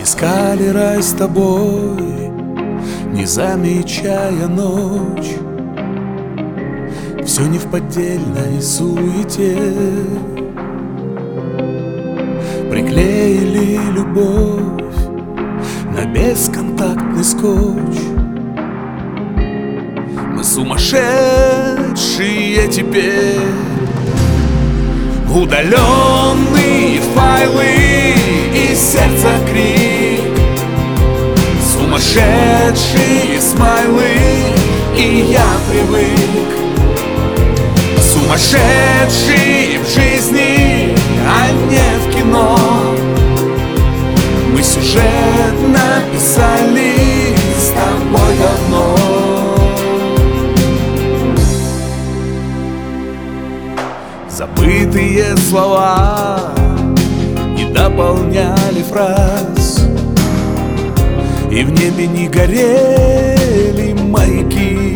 Искали рай с тобой, не замечая ночь. Все не в поддельной суете. Приклеили любовь на бесконтактный скотч. Мы сумасшедшие теперь. Удаленные файлы и сердца крик. Сумасшедшие смайлы, и я привык. Сумасшедшие в жизни, а не в кино. Мы сюжет написали с тобой давно. Забытые слова не дополняли фраз, и в небе не горели маяки.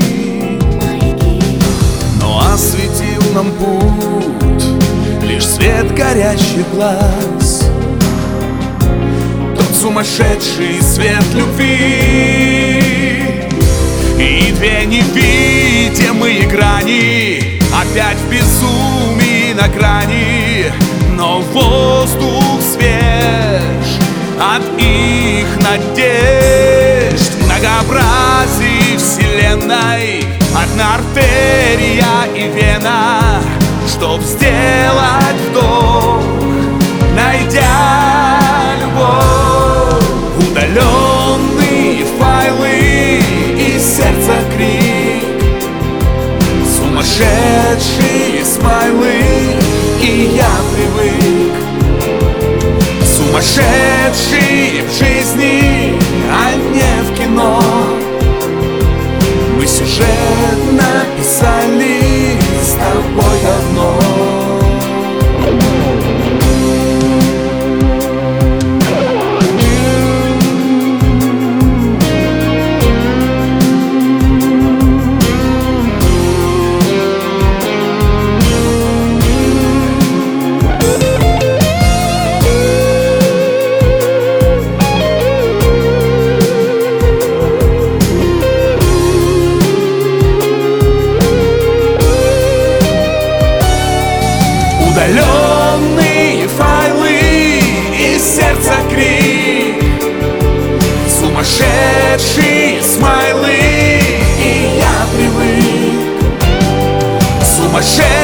Но осветил нам путь лишь свет горящих глаз, тот сумасшедший свет любви. И две невидимые грани опять в безумии на грани, но воздух свеж от их надежд. Многообразие вселенной, одна артерия и вена, чтоб сделать вдох, найдя любовь. Удаленные файлы и сердца крик. Сумасшедшие смайлы, и я привык. Сумасшедшие в жизни, а не в кино. Мы сюжет написали с тобой давно. Удаленные файлы и сердца крик. Сумасшедшие смайлы, и я привык. Сумасшедшие